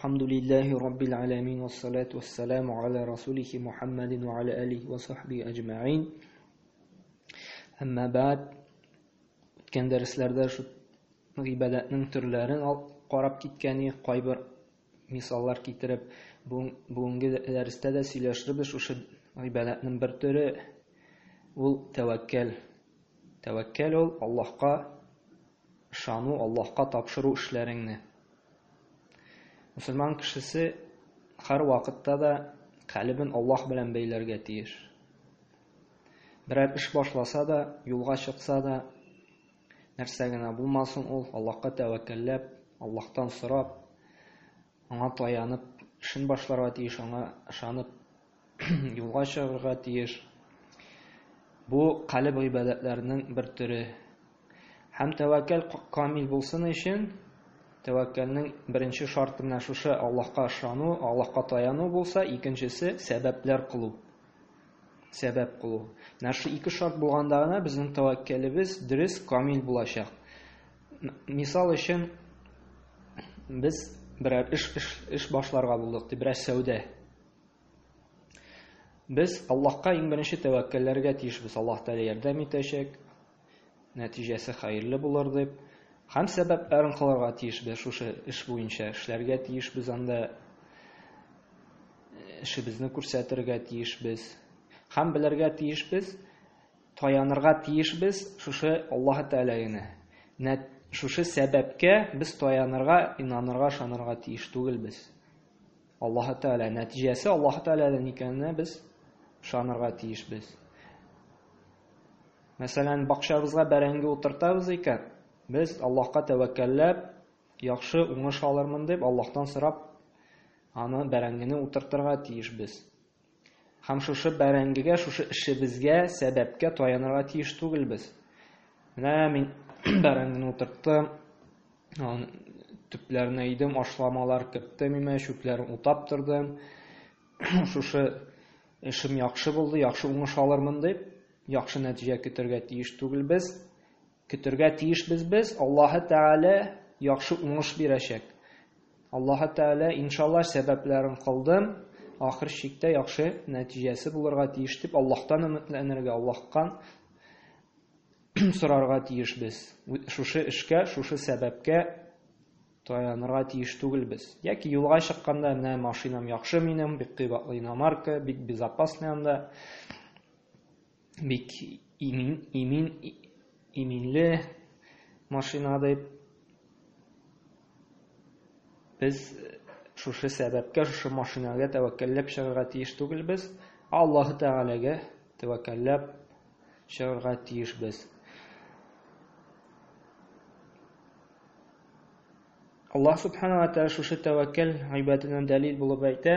Elhamdülillahi Rabbil alemin ve salatu ve selamu ala Rasulihi Muhammedin ve ala alihi ve sahbihi ecma'in. Amma ba'd, o'tgan darslarda shu g'ibatning turlarini qarab ketgani, bir misollar keltirib, bugungi darsda da сөйләшербез o'sha g'ibatning bir turi ul tavakkal. Tavakkal ul Allohga ishonu, Allohga topshiru ishlaringni. Musulmon kishisi har vaqtda da qalbin Alloh bilan beylarga tiyir. Biror ish boshlasa da, yo'lga chiqsa da, narsagina bo'lmasin, ul Allohga tavakkallab, Allohdan so'rab, аңа таянып, ishni boshlarga tiyish, аңа ishonib, yo'lga chiqarga tiyish. Bu qalb ibodatlarining bir turi. Ham tavakkal kamil bo'lsin uchun tavakkalning birinchi sharti mana shu Allohga ishonu, Allohga tayanu bo'lsa, ikkinchisi sabablar qilib. Sabab qilib. Mana shu ikki shart bo'lganda bizning tavakkalimiz durust, kamil bo'lacak. Misol uchun biz biror ish boshlarga bo'ldik, biror savdo. Biz Allohga eng birinchi tavakkallarga tiyishmiz. Alloh taolo yordam etacak, natijasi xayrli bo'lar deb. Ham sabablarni qilishga tiyishmiz, o'sha ish bo'yicha ishlarga tiyishmiz, anda ishimizni ko'rsatirga tiyishmiz. Ham bilarga tiyishmiz, tayanirga tiyishmiz, o'sha Alloh taolaga. O'sha sababga biz tayanirga, inanirga, ishonirga tiyish tugil biz. Alloh taolo natijasi Alloh taoladan ekanini biz ishonirga tiyishmiz. Masalan, baqshabizga barangi o'tirtamiz ekan, biz Allohga tavakkallab, yaxshi o'ng'ish olarman deb Allohdan so'rab, ani barangini o'tirtirga tiyishmiz. Ham shu barangiga, shu ishimizga, sababga tayanirga tiyish tugil biz. Mana men barangini o'tirtdim, tüplerini yedim, ashlamalar kiritdim, shuklarni o'tab turdim. Shu ishim yaxshi bo'ldi, yaxshi o'ng'ish olarman deb, yaxshi natija ko'targa tiyish tugil biz. Ko'targa tiyish biz Alloh taolo yaxshi o'ng'ish beracak. Alloh taolo inshaalloh sabablarini qildim, oxir shikda yaxshi natijasi bo'larga tiyish deb Allohdan umidlanirga, Allohdan so'rarga tiyish biz. Shu ishga, shu sababga tayanirga tiyish tugil biz. Yoki yo'lga chiqqanda, "Mana mashinam yaxshi mening, bek qiymatli marka, bek безопасный анда, bek iminli mashina" deb biz shu sababga, shu mashinaga tavakkallab chiqarga tiyish tugil biz. Alloh taolaga tavakkallab chiqarga tiyish biz. Allah subhanahu wa ta'ala shu tavakkal ibadatidan dalil bo'lib aytdi: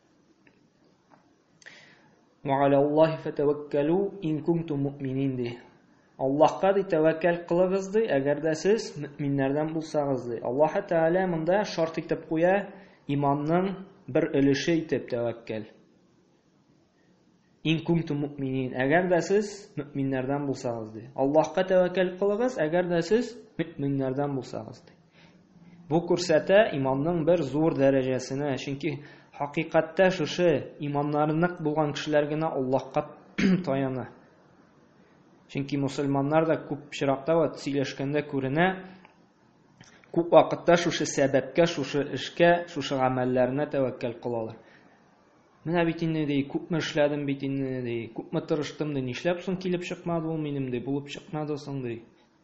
"Va alallohi fatawakkalu in kuntum mu'minin" de. Allohga tavakkal qiling'iz de, agarda siz mu'minlardan bo'lsangiz de. Alloh taolo bunda shart etib qo'ya, iymonning bir ulushi etib tavakkal. In kuntum mu'minin, agarda siz mu'minlardan bo'lsangiz de. Allohga tavakkal qiling'iz, agarda siz mu'minlardan bo'lsangiz de. Bu ko'rsata iymonning bir zo'r darajasini, chunki haqiqatda shu iymonlari naq bo'lgan kishilargina Allohga tayana. Chunki musulmonlar da ko'p chiroqda va сөйләшкәндә күренә, ko'p vaqtda shu sababga, shu ishga, shu amallarga tavakkal qiladilar. Менә бит инде ди, күпме эшләдем бит инде ди, күпме тырыштым ди, нишләп соң килеп чыкмады ул минем ди, булып чыкмады соң ди.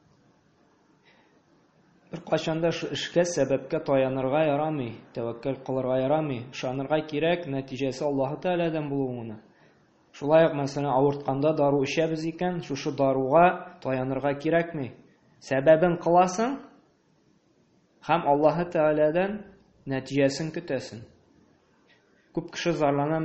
Bir qachanda shu ishga, sababga tayanirga yaramый, tavakkal qilirga yaramый, ishonirga kerak, natijasi Alloh taoladan bo'lуына. Шулай ук, мәсәлән, авыртканда дару ичәбез икән, шушы даруга таянырга кирәкми? Сәбәбен кыласың, һәм Аллаһ Тәгаләдән нәтиҗәсен көтәсең. Күп кеше зарлана,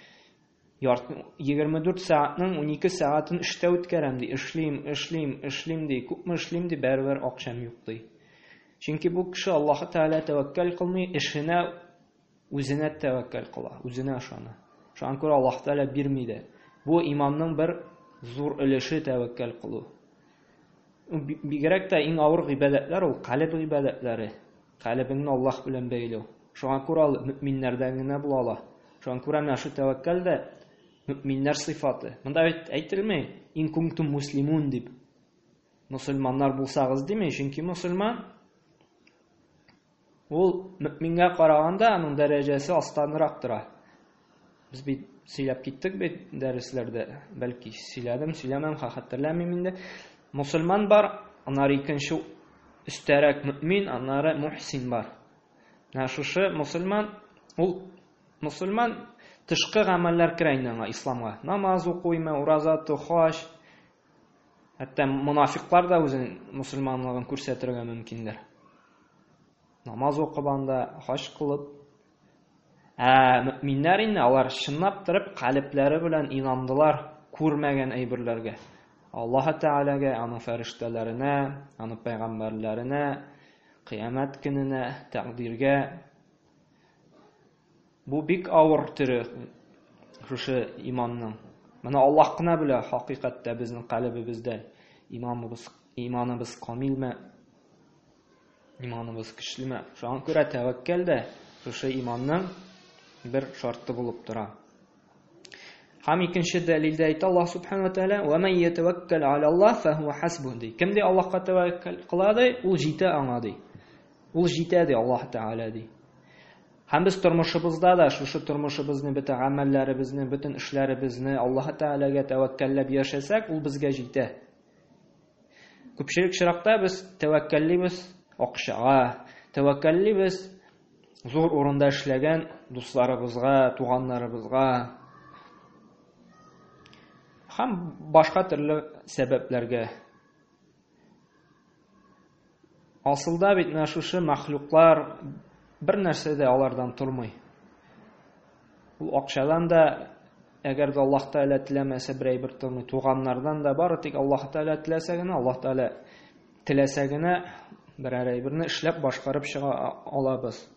24 сәгатьнең 12 сәгатен эштә үткәрәм ди, эшлим ди, күпме эшлим ди, бәрбәр акчам юк ди. Чөнки бу кеше Аллаһ Тәгалә тәвәккәл кылмый, эшенә үзенә тәвәккәл кыла, үзенә ышана. Шуңа күрә Аллаһ Тәгалә бирми дә. Бу иманның bir зур өлеше тәвәккәл кылу. Бигрәк тә иң авыр гыйбадәтләр ул калб гыйбадәтләре. Калбыңны Аллаһ белән бәйләү. Шуңа күрә ул мөэминнәрдән генә була ала. Шуңа күрә менә шу тәвәккәл дә мөэминнәр сыйфаты. Монда әйтелми ин кунтум муслимун дип. Мусульманнар булсагыз димей, чөнки мусульман ул мөэмингә караганда аның дәрәҗәсе астанрак тора. Без бит сөйләп киттек бит дәресләрдә, бәлки сөйләдем, сөйләмәм, хәтерләмим инде. Мусульман бар, аннары икенче өстәрәк мөэмин, аннары мухсин бар. Менә шушы мусульман, ул мусульман тышкы гамәлләр керә инде исламга. Намаз укыймы, ураза тохаш. Хәтта мунафиклар да үзенең мусульманлыгын күрсәтергә мөмкинләр. Намаз укыганда, хаҗ кылып. Мөэминнәр инде алар чынлап торып калепләре белән инандылар күрмәгән әйберләргә. Аллаһ Тәгаләгә, аның фәрештәләренә, аның пәйгамбәрләренә, кыямәт көненә, тәкъдиргә. Бу бик авыр төре шушы иманның. Моны Аллаһ кына белә хакыйкатьтә безнең калебебездә иманыбыз камилме, иманыбыз көчлеме. Шуңа күрә тәвәккәл дә шушы иманның бер шарты булып тора. Һәм икенче дәлилдә әйтә Аллаһ Субханаһу ва Тәгалә: "Ва ман ятаваккал ала Аллаһ фаһуа хасбух" ди. Кемде Аллаһка тәвәккәл кыла ди, ул җитә аңа ди. Ул җитә ди Аллаһ Тәгалә ди. Һәм без тормышыбызда да шушы тормышыбызны, бөтен гамәлләребезне, бөтен эшләребезне Аллаһ Тәгаләгә тәвәккәлләп яшәсәк, ул безгә җитә. Күпчелек чиракта без тәвәккәллибез акчага, тәвәккәллибез зур урында эшләгән дусларыбызга, туганнарыбызга һәм башка төрле сәбәпләргә. Асылда бит менә шушы мәхлуклар бер нәрсә дә алардан тормый. Ул акчадан да, әгәр дә Аллаһ Тәгалә теләмәсә бер тормый, туганнардан да бары тик Аллаһ Тәгалә теләсә генә, Аллаһ Тәгалә теләсә генә берәр әйберне эшләп башкарып чыга алабыз.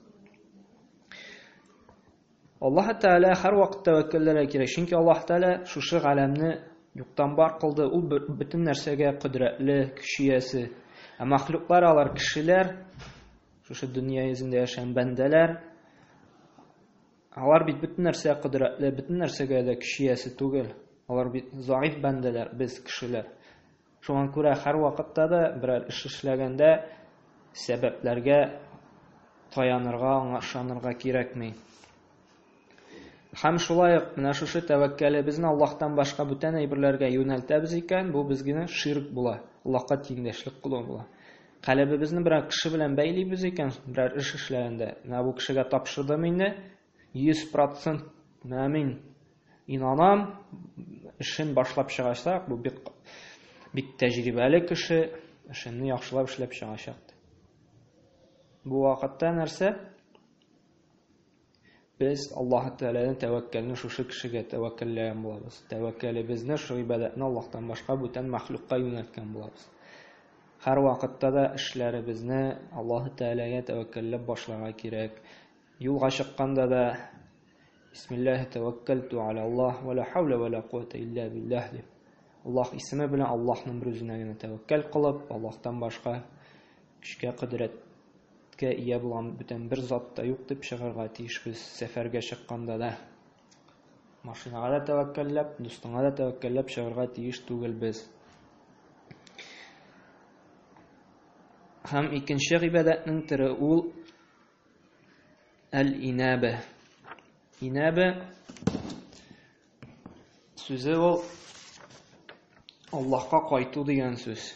Аллаһ Тәгалә һәр вакыт тәвәккәлләргә кирәк, чөнки Аллаһ Тәгалә шушы галәмне юктан бар кылды, ул бөтен нәрсәгә кудрәтле, көчиясе. Ә мәхлуклар, алар кешеләр, шушы дөнья йөзендә яшәгән бәндәләр, алар бит бөтен нәрсәгә кудрәтле, бөтен нәрсәгә дә көчиясе түгел. Алар бит заиф бәндәләр, без кешеләр. Шуңа күрә һәр вакытта да берәр эш эшләгәндә сәбәпләргә таянырга, аңа ышанырга кирәкми. Һәм шулай ук менә шушы тәвәккәлебезне Аллаһтан башка бүтән әйберләргә юнәлтәбез икән, бу безгә ширк була, Аллаһка тиңдәшлек кылу була. Калебебезне берәр кеше белән бәйлибез икән, берәр эш эшләгәндә, менә бу кешегә тапшырдым инде, 100% менә мин инанам, эшен башлап чыгачак, бу бик тәҗрибәле кеше, эшен яхшылап эшләп чыгачак. Бу вакытта нәрсә? Без Аллаһ Тәгаләнең тәвәккәлне шушы кешегә тәвәккәлләгән булабыз. Тәвәккәлебезне шу ибадәтне Аллаһтан башка бүтән мәхлукка юнәлткән булабыз. Һәр вакытта да эшләребезне Аллаһ Тәгаләгә тәвәккәлләп башларга кирәк. Юлга чыкканда да Бисмиллаһи тәвәккәлту аля Аллаһ ва ла хаула ва ла куввата илля биллаһ дип. Аллаһ исеме белән Аллаһның бер үзенә генә тәвәккәл кылып, Аллаһтан башка көчкә, кудрәткә ия булган бүтән бер зат та юк дип чыгарга тиешбез сәфәргә чыкканда да. Машинага да тәвәккәлләп, дустыңа да тәвәккәлләп чыгарга тиеш түгел без. Һәм икенче гыйбадәтнең төре ул әл-инабә. Инабә сүзе ул Аллаһка кайту дигән сүз.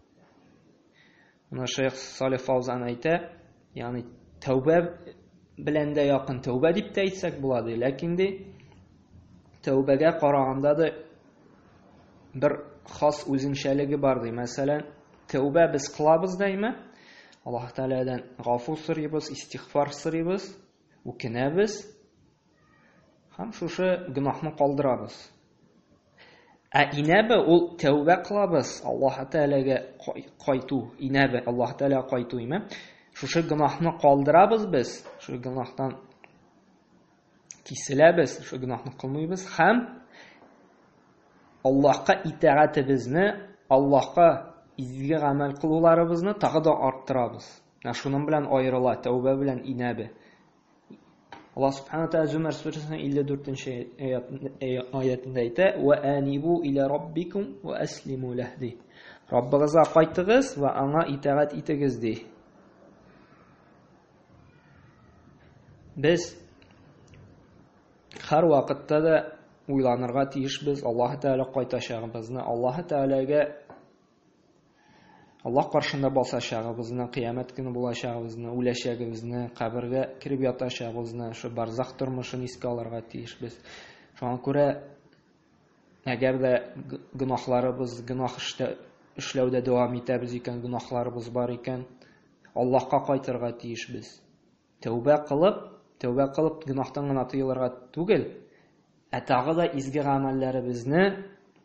Моны Шейх Салих Фаузан әйтә, ягъни тәүбә белән дә якын, тәүбә дип тә әйтсәк була ди, ләкин ди тәүбәгә караганда да бер хас үзенчәлеге бар ди. Мәсәлән, тәүбә без кылабыз дәйме? Аллаһ Тәгаләдән гафу сорыйбыз, истигъфар сорыйбыз, үкенәбез һәм шушы гөнаһны калдырабыз. Ә инабә ул тәүбә кылабыз, Аллаһ Тәгаләгә кайту, инабә Аллаһ Тәгаләгә кайту име? Шушы гөнаһны калдырабыз без, шушы гөнаһтан киселәбез, шушы гөнаһны кылмыйбыз һәм Аллаһка итаәтебезне, Аллаһка изге гамәл кылуларыбызны тагы да арттырабыз. Шуның белән аерыла тәүбә белән инабә. Аллаһ Субханаһу ва тааля Зумар сүрәсенең 54-нче аятында әйтә: "Ва анибу иля раббикум ва аслиму лахди". Раббыгызга кайтыгыз ва аңа итагать итегез ди. Без һәр вакытта да уйланырга тиешбез Аллаһ Тәгалә кайтачагыбызны, Аллаһ Тәгаләгә Аллаһ каршында басачагыбызны, кыямәт көне булачагыбызны, үләчәгебезне, кабергә кирип ятачагыбызны, шу барзах тормышын искә алырга тиешбез. Шуңа күрә әгәр дә гынахларыбыз, гынах эшләүдә дәвам итәбез икән, гынахларыбыз бар икән, Аллаһка кайтырга тиешбез. Тәүбә кылып гынахтан гына тыелырга түгел, тагы да изге гамәлләребезне,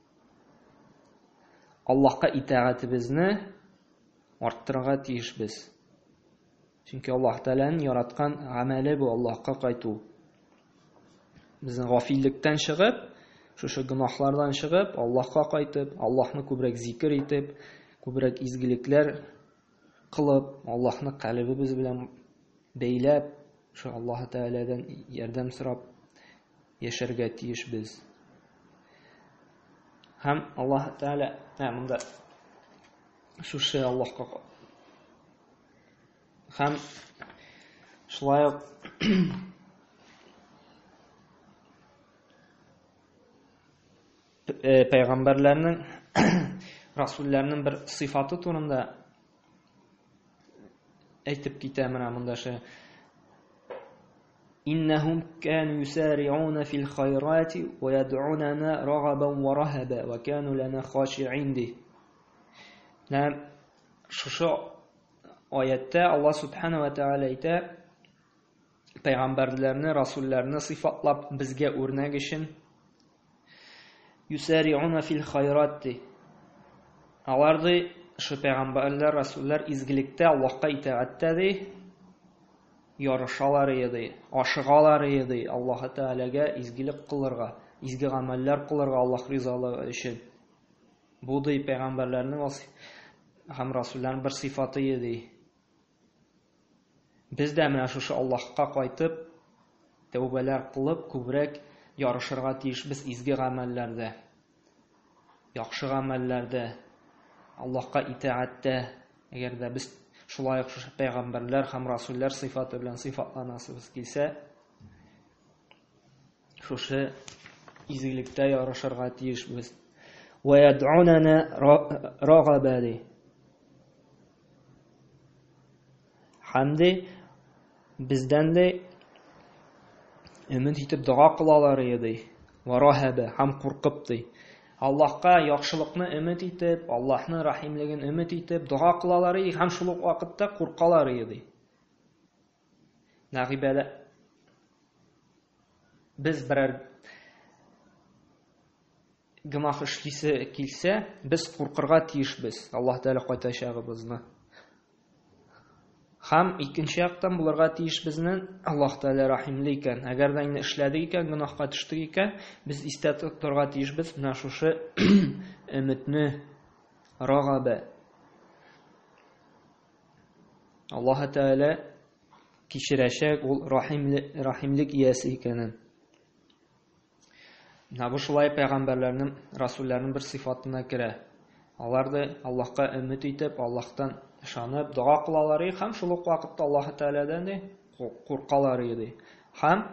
Аллаһка итагатыбызны арттырырга тиешбез. Чөнки Аллаһ Тәгаләнең яраткан гамәле бу Аллаһка кайту. Безнең гафиллектән чыгып, шушы гынахлардан чыгып, Аллаһка кайтып, Аллаһны күбрәк зикр итеп, күбрәк изгелекләр кылып, Аллаһны калбыбыз белән бәйләп, шу Аллаһ Тәгаләдән ярдәм сорап яшәргә тиешбез. Һәм Аллаһ Тәгалә монда шушы Аллаһка һәм шулай ук пәйгамбәрләрнең, расулләрнең бер сыйфаты турында әйтеп китә менә монда ше: "Иннахум кану юсари'уна фил хайрати ва яд'унана рагабан ва рахаба ва кану лана хаши'ин". Шушы аятта Аллаһ Субханаһу ва Тааля әйтә, пәйгамбәрләрне, расулләрне сыйфатлап безгә үрнәк өчен: "Юсари'уна фил хайрати". Алар ди, шу пәйгамбәрләр, расуллар изгелектә, Аллаһка итагатьтә ди, ярышалар иде, ашыгалар иде Аллаһ Тәгаләгә изгелек кылырга, изге гамәлләр кылырга Аллаһ ризалыгы өчен. Бу ди пәйгамбәрләрнең һәм расулларның бер сыйфаты иде. Без дә менә шушы Аллаһка кайтып, тәүбәләр кылып, күбрәк ярышырга тиешбез изге гамәлләрдә, яхшы гамәлләрдә, Аллаһка итагатьтә. Әгәр дә без шулай ук шушы пәйгамбәрләр һәм расуллар сыйфаты белән сыйфатланасыбыз килсә, шушы изгелектә ярышырга тиешбез. Ва яд'унана рагабали. Хәмди бездән дә өмет итеп дуа кылалар иде. Ва рахаба, һәм куркып ди. Аллаһка яхшылыкны өмет итеп, Аллаһның рахимлеген өмет итеп дуа кылалар иде, һәм шул ук вакытта куркалар иде. Нәгыбәлә без берәр гынах эшлисе килсә, без куркырга тиешбез Аллаһ Тәгалә кайтачагыбызны. Һәм икенче яктан булырга тиешбезнең Аллаһ Тәгалә рахимле икән. Әгәр дә инде эшләдек икән, гынахка төштек икән, без истә тотарга тиешбез менә шушы өметне, рагабә. Аллаһ Тәгалә кичерәчәк, ул рахимлек иясе икәнен. Бу шулай пәйгамбәрләрнең, расулларның бер сыйфатына керә. Алар да Аллаһка өмет итеп, Аллаһтан ышанып, дуа кылалар иде, һәм шул ук вакытта Аллаһ Тәгаләдән куркалар иде. Һәм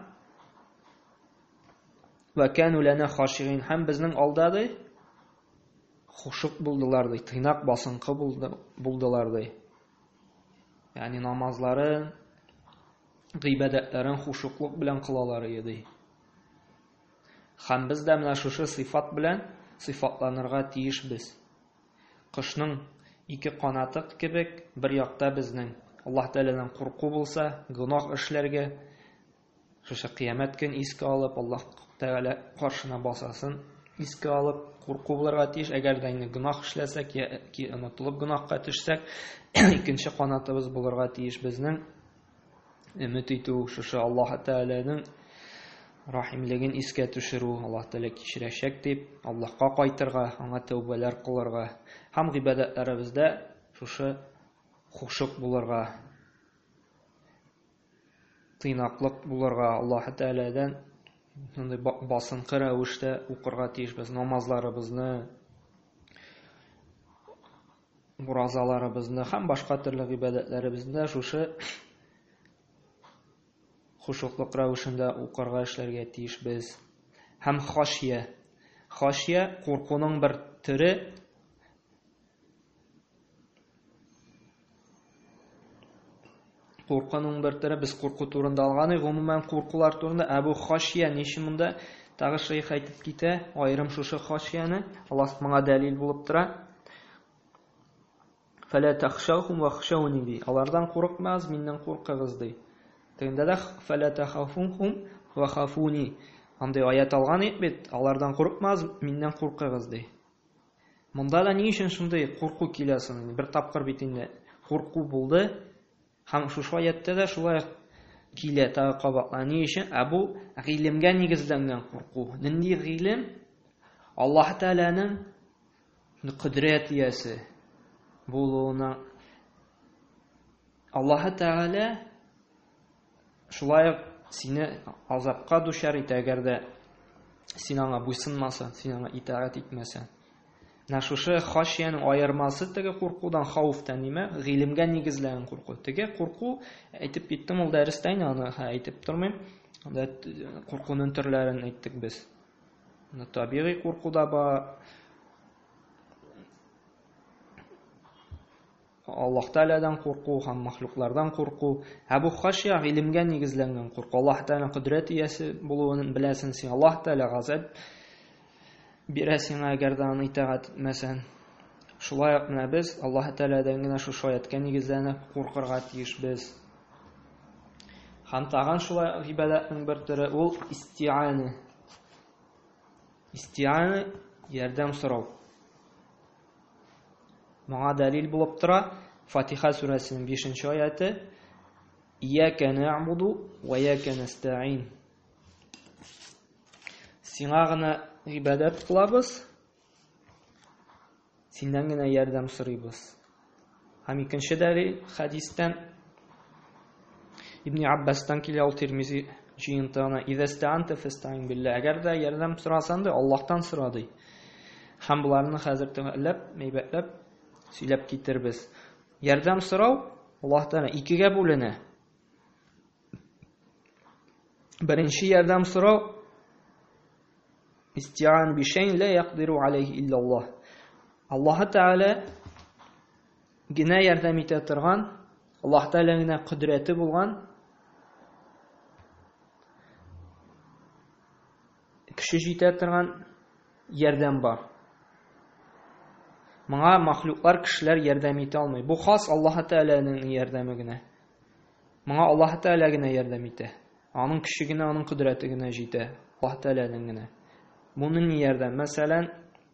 ва кану лана хашиин, һәм безнең алда да хушук булдылар ди, тыйнак басынкы булдылар ди. Ягъни намазларын, гыйбадәтләрен хушуклык белән кылалар иде. Һәм без дә менә шушы сыйфат белән сыйфатланырга тиешбез. Кошның ике канаты кебек, бер якта безнең Аллаһ Тәгаләдән курку булса, гынах эшләргә, шушы кыямәт көн искә алып, Аллаһ Тәгалә каршына басасын искә алып, курку булырга тиеш. Әгәр дә инде гынах эшләсәк, яки онытылып гынахка төшсәк, икенче канатыбыз булырга тиеш безнең өмет итү, шушы Аллаһ Тәгаләнең рахимлеген искә төшерү, Аллаһ Тәгалә кичерәчәк дип, Аллаһка кайтырга, аңа тәүбәләр кылырга, һәм гыйбадәтләребездә шушы хушук булырга. тыйнаклык булырга, Аллаһ Тәгаләдән басынкы рәвештә укырга тиешбез. Намазларыбызны, уразаларыбызны һәм башка төрле гыйбадәтләребезне шушы хушуклык рәвешендә укырга, эшләргә тиешбез. Һәм хашия. Хашия куркуның бер төре. Куркуның бер төре, без курку турында алганы, гомумән куркулар турында Әбу Хашия ничек монда тагы шәйх әйтеп китә, аерым шушы хашияны, Аллаһ моңа дәлил булып тора. Фәлә тахшаухум вахшауни ди. Алардан курыкмагыз, миннән куркыгыз ди. Тегендә дә фәлә тахафунхум вахафуни. Андый аят алган бит, алардан курыкмагыз, миннән куркыгыз ди. Монда да ни өчен шундый курку килә соң? Бер тапкыр бит инде курку булды. Һәм шушы аятта да шулай килә тагы кабатлана. Ни өчен? Бу гыйлемгә нигезләнгән курку. Нинди гыйлем? Аллаһ Тәгаләнең кудрәт иясе булуына. Аллаһ Тәгалә шулай сине азапка дучар итә, әгәр дә син аңа буйсынмасаң, син аңа итаәт итмәсәң. Шушы хашияның аермасы теге куркудан, хауфтан нимә? Гыйлемгә нигезләнгән курку. Теге курку, әйтеп киттем ул дәрестә, аны әйтеп тормыйм. Анда куркуның төрләрен әйттек без. Табигый курку да бар. Аллаһ Тәгаләдән курку һәм мәхлуклардан курку. Бу хашия гыйлемгә нигезләнгән курку. Аллаһ Тәгалә кудрәт иясе булуын беләсең син. Аллаһ Тәгалә газап бирәсең әгәр дә аны итаәт итмәсәң. Шулай ук менә без Аллаһ Тәгаләдән генә шушы аятка нигезләнеп куркырга тиешбез. Һәм тагын шулай гыйбадәтнең бер төре ул истиъана. Истиъана ярдәм сорау. Моңа дәлил булып тора Фатиха сүрәсенең 5-нче аяты: Ияка нәъбуду ва ияка настаин. Сиңа гына гыйбадәт кылабыз, синнән генә ярдәм сорыйбыз. Һәм икенче дәлил хадистән Ибн Аббастан килә, ул Тирмизи җыентыгына: Иза стаанта фастаин билла. Әгәр дә ярдәм сорасаң да Аллаһтан сора ди. Һәм буларны хәзер тәмәлләп, мәйбәтләп сөйләп китербез. Ярдәм сорау Аллаһтан икегә бүленә. Беренче ярдәм сорау истиан бишәйн ла яқдиру алейхи илля Аллаһ. Аллаһ Тәгалә генә ярдәм итә торган, Аллаһ Тәгалә генә кудрәте булган, кеше җитә торган ярдәм бар. Моңа мәхлуклар, кешеләр ярдәм итә алмый. Бу хас Аллаһ Тәгаләнең ярдәме генә. Моңа Аллаһ Тәгалә генә ярдәм итә. Аның көче генә, аның кудрәте генә җитә. Аллаһ Тәгаләнең генә. Буның ни ярдәм? Мәсәлән,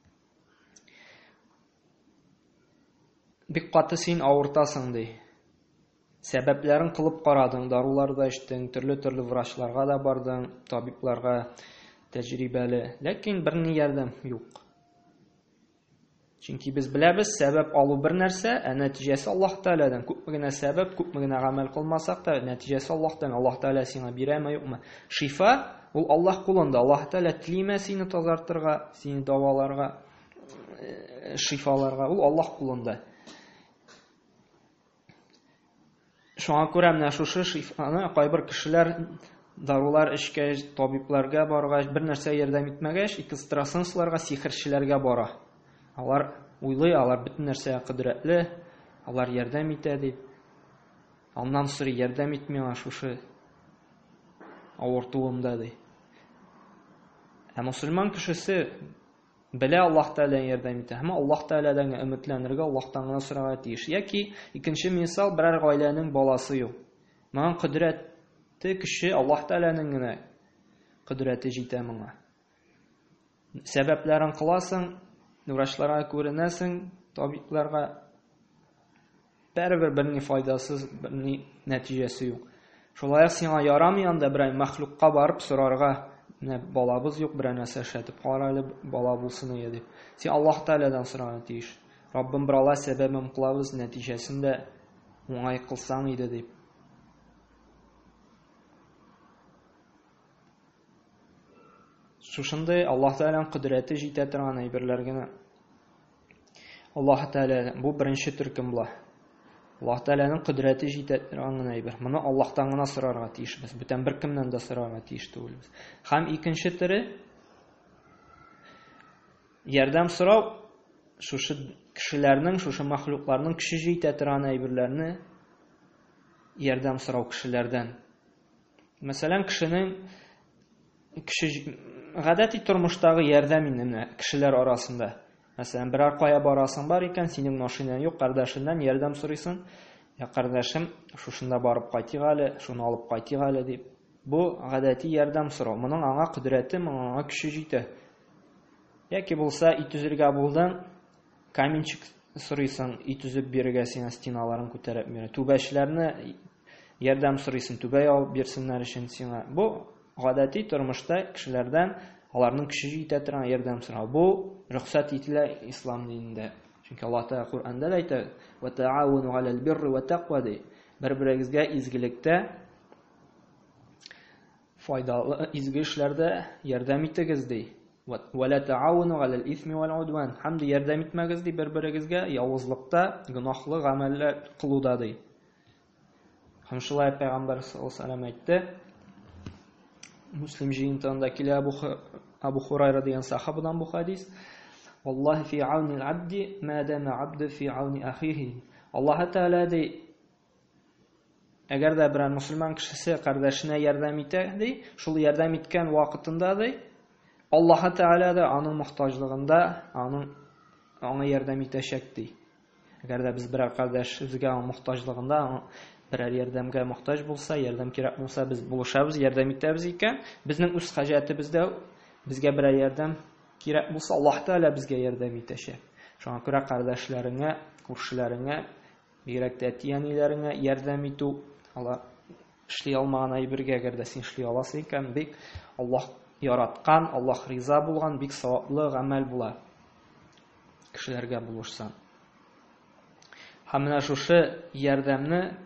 бик каты син авыртасың ди. Сәбәпләрен кылып карадың, даруларда эчтең, төрле врачларга да бардың, табибларга, тәҗрибәле, ләкин бер ни ярдәм юк. Чөнки без беләбез, сәбәп алу бер нәрсә, нәтиҗәсе Аллаһ Тәгаләдән. Күпме генә сәбәп, күпме генә гамәл кылмасак та, нәтиҗәсе Аллаһтан. Аллаһ Тәгалә сиңа бирәме, юкмы? Шифа ул Аллаһ кулында. Аллаһ Тәгалә телиме сине тазартырга, сине даваларга, шифаларга, ул Аллаһ кулында. Шуңа күрә менә шушы шифаны кайбер кешеләр дарулар эчкәч, табибларга баргач, бер нәрсә ярдәм итмәгәч, экстрасенсларга, сихерчеләргә бара. Алар уйлый, алар бөтен нәрсәгә кудрәтле, алар ярдәм итә дип. Аннан сорый, ярдәм ит миңа шушы авыртуымда ди. Мөселман кешесе белә Аллаһ Тәгалә ярдәм итә. Һәм Аллаһ Тәгаләдән өметләнергә, Аллаһтан гына сорарга тиеш. Яки икенче мисал, берәр гаиләнең баласы юк. Моңа кудрәте кеше Аллаһ Тәгаләнең генә кудрәте җитә моңа. Сәбәпләрен кыласың, врачларга күренәсең, табибларга, бәрбер берни файдасыз, берни нәтиҗәсе юк. Шулай сиңа ярамый анда берәр мәхлукка барып сорарга: "Менә балабыз юк, берәр нәрсә эшләтеп кара әле, бала булсын иде" дип. Син Аллаһ Тәгаләдән сорарга тиеш. Раббым, бер Алла сәбәбен кылабыз, нәтиҗәсен дә уңай кылсаң иде дип. шушындай Аллаһ Тәгаләнең кодрәте җитә торган әйберләр генә. Аллаһ Тәгалә бу беренче төркем була. Аллаһ Тәгаләнең кодрәте җитә торган гына әйбер. Моны Аллаһтан гына сорарга тиешбез. Бүтән беркемнән дә сорарга тиеш түгелбез. Һәм икенче төре ярдәм сорау шушы кешеләрнең, шушы мәхлукларның көче җитә торган әйберләрне ярдәм сорау кешеләрдән. Мәсәлән, кешенең гадәти тормыштагы ярдәм инде кешеләр арасында. Мәсәлән, берәр кая барасың бар икән, синең машинаң юк, кардәшеңнән ярдәм сорыйсың. Я кардәшем, шушында барып кайтыйк әле, шуны алып кайтыйк әле дип. Бу гадәти ярдәм сорау. Моның аңа кодрәте, аңа көче җитә. Яки булса, ит үзергә булдың, каменчик сорыйсың, ит үзеп бирергә сиңа стеналарын күтәреп бирә. Түбәчләрне ярдәм сорыйсың, түбә ябып бирсеннәр өчен сиңа. Бу гадәти тормышта кешеләрдән аларның көче җитә торган ярдәм сорау. Бу рөхсәт ителә ислам динендә. Чөнки Аллаһ Тәгалә Куръанда әйтә: "Ва та'авуну 'алал бирри ва тaqва" ди. Бер-берегезгә изгелектә, файдалы изге эшләрдә ярдәм итегез ди. "Ва ла та'авуну 'алал исми вал 'удван" һәм ярдәм итмәгез ди бер-берегезгә явызлыкта, гөнаһлы гамәлләр кылуда ди. Һәм шулай Пәйгамбәр саллаллаһу алейһи ва сәллям әйтте. Муслим җыентыгында килә Абу Хурайра дигән сахабадан бу хадис. "Валлаһи фи ауни ал-абди ма дама 'абду фи ауни ахиһи". Аллаһ Тәгалә ди, әгәр дә бер мусульман кешесе кардәшенә ярдәм итә ди, шул ярдәм иткән вакытында ди, Аллаһ Тәгалә дә аның мохтаҗлыгында аңа ярдәм итәчәк ди. Әгәр дә без берәр кардәшебезгә мохтаҗлыгында берәр ярдәмгә мохтаҗ булса, ярдәм кирәк булса, без булышабыз, ярдәм итәбез икән, безнең үз хаҗәтебездә безгә берәр ярдәм кирәк булса, Аллаһ Тәгалә безгә ярдәм итәчәк. Шуңа күрә кардәшләреңә, күршеләреңә, бигрәк тә әти-әниләреңә ярдәм итү, алар эшли алмаган әйбергә әгәр дә син эшли аласың икән, бик Аллаһ яраткан, Аллаһ риза булган бик саваплы гамәл була. Кешеләргә булышсаң. Һәм менә шушы ярдәмне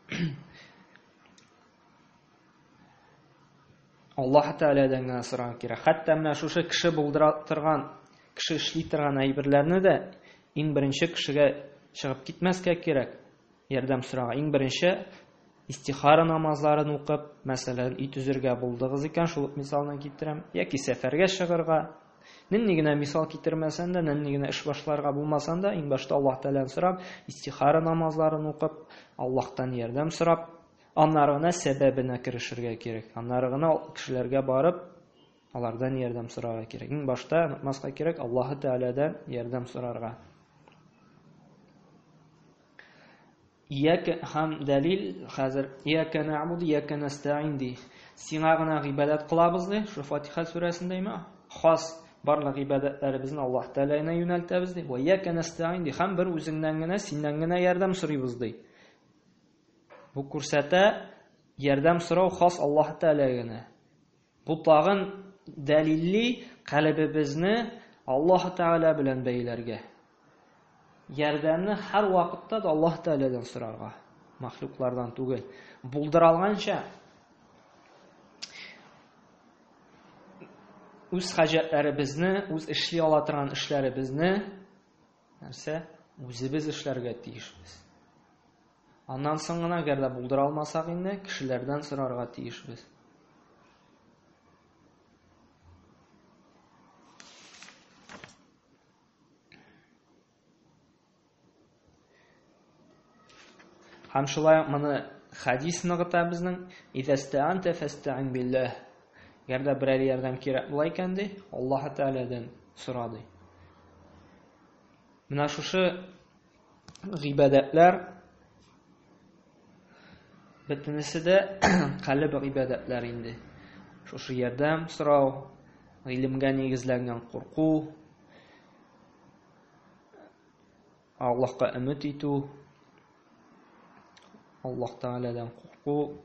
Аллаһ Тәгаләдән генә сорарга кирәк. Хәтта менә шушы кеше булдыра торган, кеше эшли торган әйберләрне дә иң беренче кешегә чыгып китмәскә кирәк. Ярдәм сорарга иң беренче истихара намазларын укып, мәсәлән, ит үзергә булдыгыз икән, шул мисалны китерәм, яки сәфәргә чыгарга. Нинди генә мисал китермәсәң дә, нинди генә эш башларга булмасаң да, иң башта Аллаһ Тәгаләдән сорап, истихара намазларын укып, Аллаһтан ярдәм сорап, аннары гына сәбәбенә керешергә кирәк. Аннары гына кешеләргә барып, алардан ярдәм сорарга кирәк. Иң башта онытмаска кирәк Аллаһ Тәгаләдән ярдәм сорарга. Ияка һәм дәлил хәзер ияка нәгъбуду ияка нәстәгин ди. Сиңа гына гыйбадәт кылабыз ди. Шу Фатиха сүрәсендәме? Хас барлык гыйбадәтләребезне Аллаһ Тәгаләгә юнәлтәбез ди. Ва ияка нәстәгин ди. Һәм бер үзеңнән генә, синнән генә ярдәм сорыйбыз ди. Бу күрсәтә ярдәм сорау хас Аллаһ Тәгаләгә. Бу тагын дәлилли калбыбызны Аллаһ Тәгалә белән бәйләргә. Ярдәмне һәр вакытта да Аллаһ Тәгаләдән сорарга, мәхлуклардан түгел. Булдыралганча үз хаҗәтләребезне, үз эшли ала торган эшләребезне үзебез эшләргә тиешбез. Аннан соң гына әгәр дә булдыра алмасак инде, кешеләрдән сорарга тиешбез. Һәм шулай моны хадис ныгыта безнең: "Иза ста'анта фастa'ин биллаһ". Әгәр дә берәр ярдәм кирәк була икән ди, Аллаһ Тәгаләдән сора ди. Менә шушы гыйбадәтләр бөтенесе дә калб гыйбадәтләр инде. Шушы ярдәм сорау, гыйлемгә нигезләнгән курку, Аллаһка өмет итү, Аллаһ Тәгаләдән курку,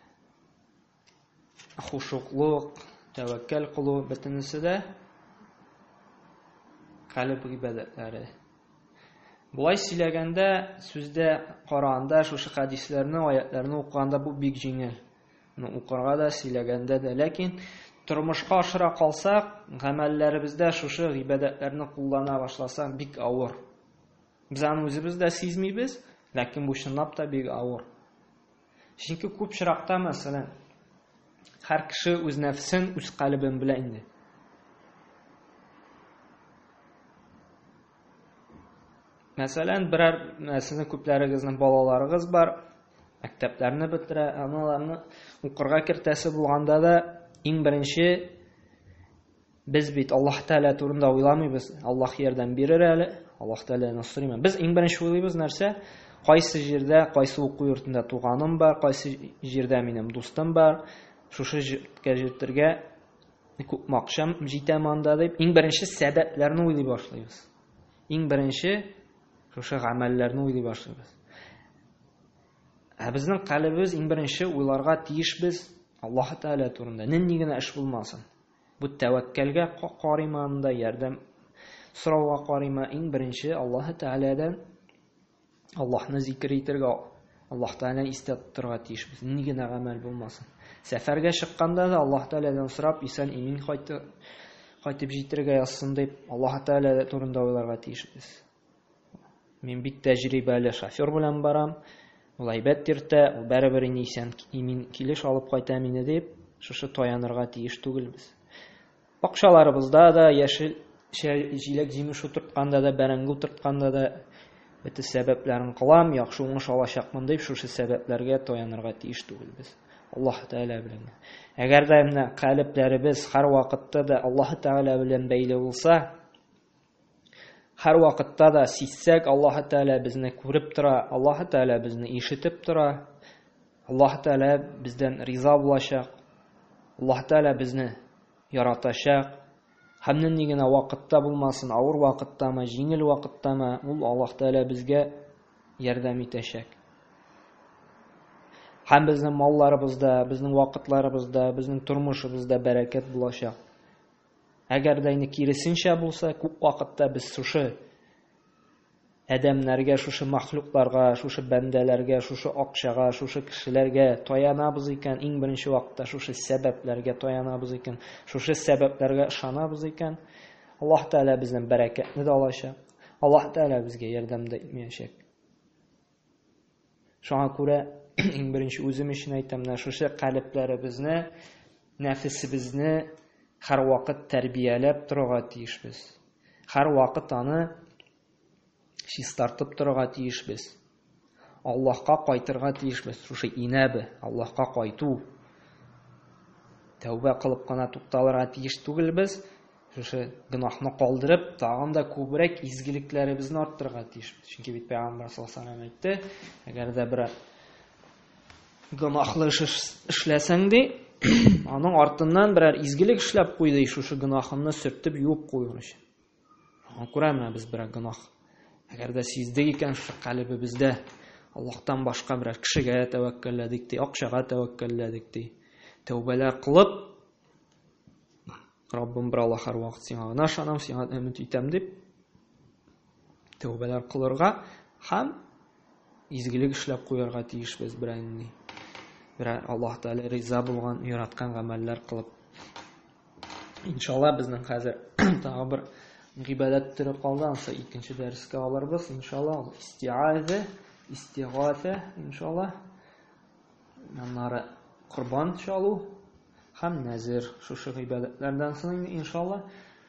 хушуклык, тәвәккәл кылу, бөтенесе дә калб гыйбадәтләре. Булай сөйләгәндә, сүздә караганда, шушы хадисләрне, аятларны укыганда бу бик җиңел. Укырга да, сөйләгәндә дә, ләкин тормышка ашыра калсак, гамәлләребездә шушы гыйбадәтләрне куллана башласак, бик авыр. Без аны үзебез дә сизмибез, ләкин бу чынлап та бик авыр. Чөнки күп чиракта, мәсәлән, һәр кеше үз нәфсен, үз калыбын белә инде. Мәсәлән, берәр мәсәлән күпләрегезнең балаларыгыз бар, мәктәпләрне бетерә, аналарны укырга кертәсе булганда да, иң беренче без бит Аллаһ Тәгалә турында уйламыйбыз. Аллаһ ярдәм бирер әле, Аллаһ Тәгалә насрыймы. Без иң беренче уйлыйбыз нәрсә? Кайсы җирдә, кайсы уку йортында туганым бар, кайсы җирдә минем дустым бар, шушы җиргә җитәргә күп акчам җитәм анда дип, иң беренче сәбәпләрне уйлый башлыйбыз. Иң беренче шушы гамәлләрне уйлый башлыйбыз. Безнең калыбыбыз иң беренче уйларга тиешбез Аллаһ Тәгалә турында. Нинди генә эш булмасын. Бу тәвәккәлгә карыймы анда, ярдәм сорауга карыймы, иң беренче Аллаһ Тәгаләдән Аллаһны зикр итәргә, Аллаһ Тәгаләне истә тотарга тиешбез. Нинди генә гамәл булмасын. Сәфәргә чыкканда да Аллаһ Тәгаләдән сорап, исән имин кайтып җитәргә язсын дип, Аллаһ Тәгалә турында уйларга тиешбез. Мин бик тәҗрибәле шофер белән барам. Ул әйбәт тиртә, ул бәрабәр исән имин килеш алып кайта мине дип, шушы таянырга тиеш түгелбез. Бакчаларыбызда да, яшел җиләк җимеш утыртканда да, бәрәңге утыртканда да бөтен сәбәпләрен кылам, яхшы уңыш алачакмын дип, шушы сәбәпләргә таянырга тиеш түгелбез. Аллаһ Тәгалә белән. Әгәр дә менә калыпларыбыз һәр вакытта да Аллаһ Тәгалә белән бәйле булса, һәр вакытта да сизсәк, Аллаһ Тәгалә безне күреп тора, Аллаһ Тәгалә безне ишетеп тора, Аллаһ Тәгалә бездән риза булачак, Аллаһ Тәгалә безне яратачак. Һәм нинди генә вакытта булмасын, авыр вакыттамы, җиңел вакыттамы, ул Аллаһ Тәгалә безгә ярдәм итәчәк. Һәм безнең малларыбызда, безнең вакытларыбызда, безнең тормышыбызда бәрәкәт булачак. Әгәр дә киресенчә булса, күп вакытта без шушы адәмнәргә, шушы махлукларга, шушы бәндәләргә, шушы акчага, шушы кешеләргә таянабыз икән, иң беренче вакытта шушы сәбәпләргә таянабыз икән, шушы сәбәпләргә ышанабыз икән, Аллаһ Тәгалә безнең бәрәкәтне дә алачак. Аллаһ Тәгалә безгә ярдәм дә итмәячәк. Шуңа күрә иң беренче үзем өчен әйтәм, шушы калыпларыбызны, нәфесебезне һәр вакыт тәрбияләп торырга тиешбез. Һәр вакыт аны чистартып торырга тиешбез. Аллаһка кайтырга тиешбез. Шушы инәбе, Аллаһка кайту. Тәүбә кылып кына тукталырга тиеш түгелбез. Шушы гынахны калдырып, тагын да күбрәк изгелекләребезне арттырырга тиешбез. Чөнки бит Пәйгамбәр саллаллаһу алейһи ва сәллям әйтте, әгәр дә бер гынахлы эшләсәң ди, аның артыннан берәр изгелек эшләп куйды, шушы гынахымны сөртеп юып куйыр өчен. Күрәме без берәр гынах? Әгәр дә сиздек икән шушы калыбыбызда Аллаһтан башка берәр кешегә тәвәккәлләдек ди, акчага тәвәккәлләдек ди, тәүбәләр кылып, Раббым бер Аллаһ һәр вакыт сиңа гына ышанам, сиңа өмет итәм дип, тәүбәләр кылырга һәм изгелек эшләп куярга тиешбез берәнни. Берәр Аллаһ Тәгалә риза булган, яраткан гамәлләр кылып. Иншалла безнең хәзер тагы бер гыйбадәт түры калды, ансы икенче дәрескә алырбыз. Иншалла истигата, иншалла. Аннары курбан чалу һәм назир, шушы гыйбадәтләрдән соң иншалла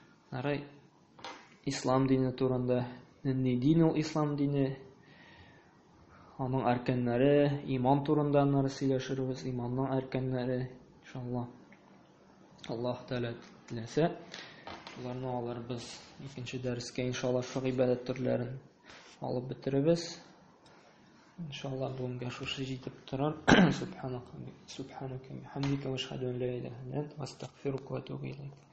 ислам дине турында, нинди дин ул ислам дине, аның әркәннәре, иман турында сөйләшербез, иманның әркәннәре, иншалла. Аллаһ Тәгалә теләсә, уларны алырбыз. Икенче дәрескә иншалла шу гыйбадәт төрләрен алып бетеребез. Иншалла бүгенгә шушы җитеп торыр. Субханака ва бихамдика ва ашһаду ан ла илаха илля анта астагфирука ва атубу илейк.